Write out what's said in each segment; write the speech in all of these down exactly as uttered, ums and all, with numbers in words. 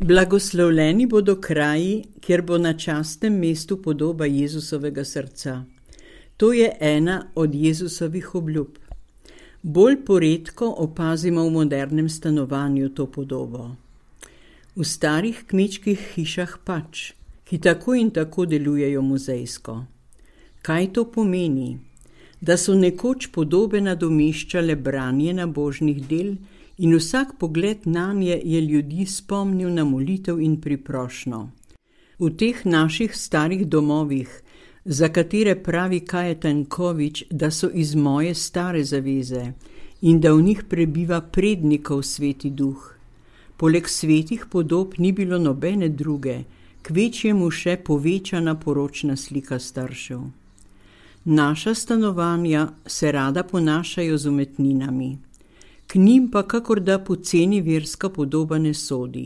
Blagoslovljeni bodo kraji, kjer bo na častnem mestu podoba Jezusovega srca. To je ena od Jezusovih obljub. Bolj poredko opazimo v modernem stanovanju to podobo. V starih kmečkih hišah pač, ki tako in tako delujejo muzejsko. Kaj to pomeni? Da so nekoč podobe nadomeščale branje nabožnih del in vsak pogled nanje je ljudi spomnil na molitev in priprošnjo. V teh naših starih domovih, za katere pravi Kajetan Kovič, da so iz moje stare zaveze in da v njih prebiva prednikov sveti duh. Poleg svetih podob ni bilo nobene druge, kvečjemu še povečana poročna slika staršev. Naša stanovanja se rada ponašajo z umetninami. K njim pa kakor da poceni verska podoba ne sodi.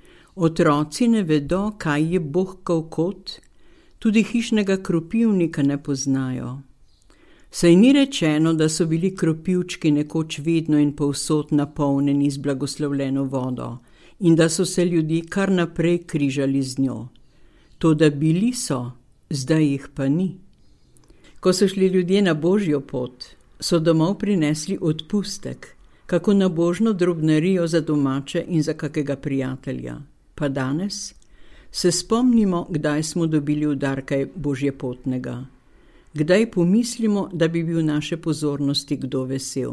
Otroci ne vedo, kaj je bohkav kot, tudi hišnega kropivnika ne poznajo. Saj ni rečeno, da so bili kropivčki nekoč vedno in povsod napolnjeni z blagoslovljeno vodo in da so se ljudje kar naprej križali z njo. Toda bili so, zdaj jih pa ni. Ko so šli ljudje na božjo pot, so domov prinesli odpustek, kako nabožno drobnarijo za domače in za kakega prijatelja. Pa danes se spomnimo, kdaj smo dobili v dar kaj božjepotnega. Kdaj pomislimo, da bi bil naše pozornosti kdo vesel.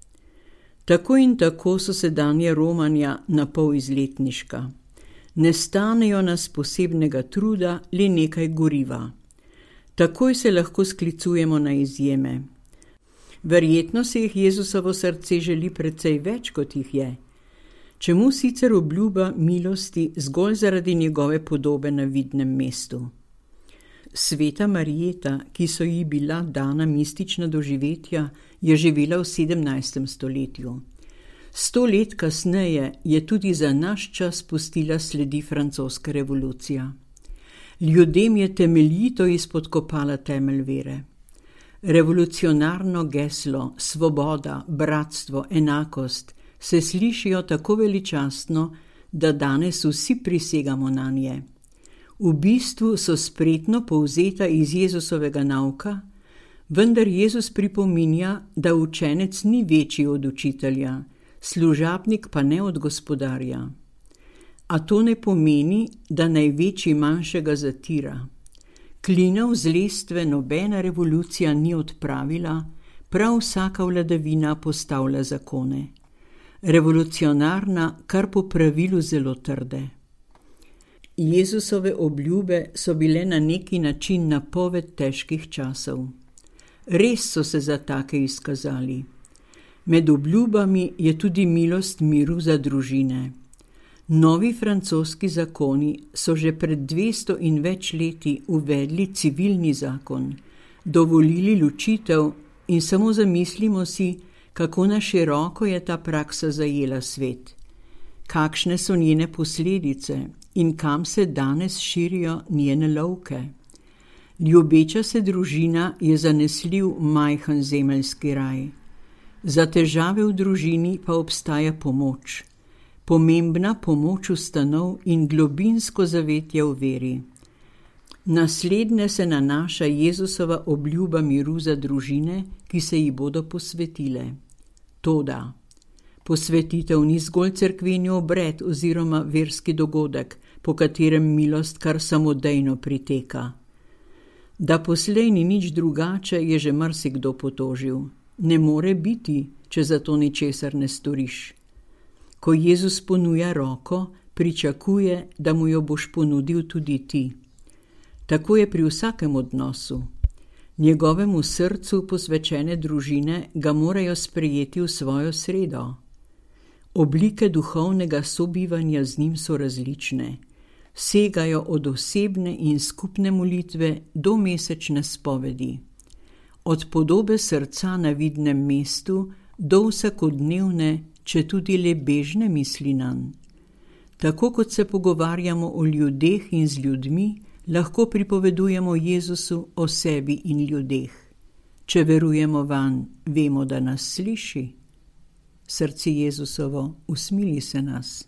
Tako in tako so sedanje romanja na pol izletniška. Ne stanejo nas posebnega truda, le nekaj goriva. Takoj se lahko sklicujemo na izjeme. Verjetno se jih Jezusovo srce želi precej več, kot jih je. Čemu sicer obljuba milosti zgolj zaradi njegove podobe na vidnem mestu? Sveta Marijeta, ki so ji bila dana mistična doživetja, je živela v sedemnajstem stoletju. Sto let kasneje je tudi za naš čas pustila sledi francoska revolucija. Ljudem je temeljito izpodkopala temelj vere. Revolucionarno geslo, svoboda, bratstvo, enakost se slišijo tako veličastno, da danes vsi prisegamo na nje. V bistvu so spretno povzeta iz Jezusovega nauka, vendar Jezus pripominja, da učenec ni večji od učitelja, služabnik pa ne od gospodarja. A to ne pomeni, da največji manjšega zatira. Klinov zlestve nobena revolucija ni odpravila, prav vsaka vladavina postavlja zakone. Revolucionarna kar po pravilu zelo trde. Jezusove obljube so bile na neki način napoved težkih časov. Res so se za take izkazali. Med obljubami je tudi milost miru za družine. Novi francoski zakoni so že pred dvesto in več leti uvedli civilni zakon, dovolili ločitev in samo zamislimo si, kako na široko je ta praksa zajela svet. Kakšne so njene posledice in kam se danes širijo njene lovke. Ljubeča se družina je zanesljiv majhen zemeljski raj. Za težave v družini pa obstaja pomoč. Pomembna pomoč ustanov in globinsko zavetje v veri. Naslednje se nanaša Jezusova obljuba miru za družine, ki se ji bodo posvetile. Toda, posvetitev ni zgolj cerkveni obred oziroma verski dogodek, po katerem milost kar samodejno priteka. Da poslej ni nič drugače, je že marsikdo potožil. Ne more biti, če za to ničesar ne storiš. Ko Jezus ponuja roko, pričakuje, da mu jo boš ponudil tudi ti. Tako je pri vsakem odnosu. Njegovemu srcu posvečene družine ga morajo sprejeti v svojo sredo. Oblike duhovnega sobivanja z njim so različne. Segajo od osebne in skupne molitve do mesečne spovedi. Od podobe srca na vidnem mestu do vsakodnevne, če tudi le bežne misli nanj. Tako kot se pogovarjamo o ljudeh in z ljudmi, lahko pripovedujemo Jezusu o sebi in ljudeh. Če verujemo vanj, vemo, da nas sliši. Srce Jezusovo, usmili se nas.